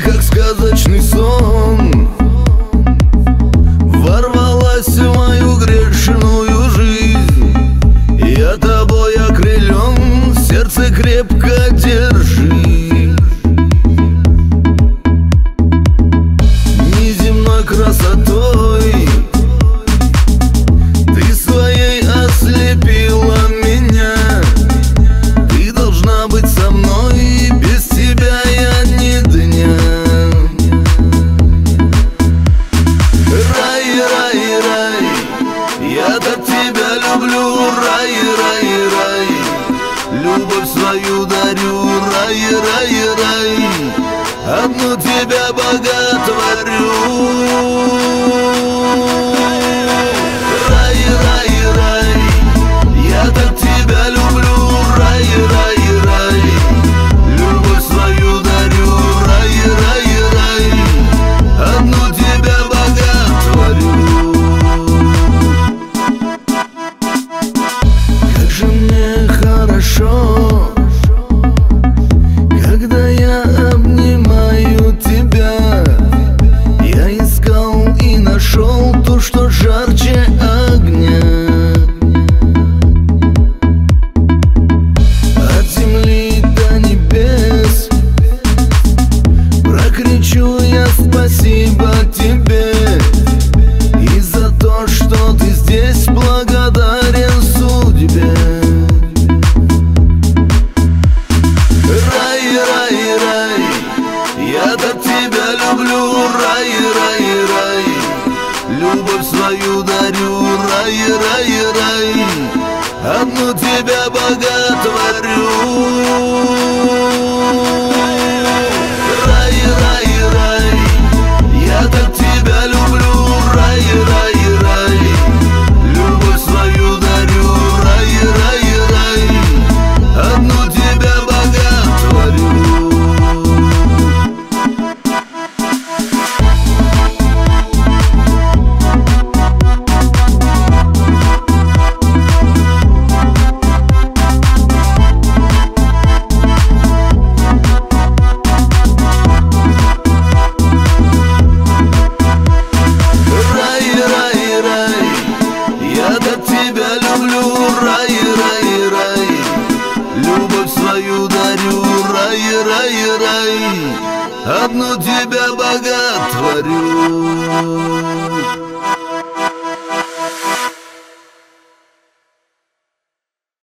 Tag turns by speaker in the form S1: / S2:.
S1: как сказочный сон, ворвалась в мою грешную жизнь. Я тобой окрылен, сердце крепко держи. Неземной красотой ты своей ослепила меня. Ты должна быть со мной, без тебя я ни дня. Рай, рай, рай, я так тебя люблю. Рай, рай, рай, любовь свою дарю. Рай, рай, рай, одну тебя боготворю. Рай, рай, рай, я так тебя люблю. Рай, рай, рай, любовь свою дарю. Рай, рай, рай, одну тебя боготворю. Как же мне хорошо, когда я обнимаю тебя. Я искал и нашел то, что жарче огня. От земли до небес прокричу я спасибо тебе. И за то, что ты здесь, благодарен судьбе. Рай, рай, рай, я так тебя люблю. Рай, рай, рай, любовь свою дарю. Рай, рай, рай, одну тебя боготворю. Рай, рай, рай, я так тебя люблю. Рай, рай, рай, любовь свою дарю. Рай, рай, рай, одну тебя боготворю. Рай, рай, рай, одну тебя боготворю.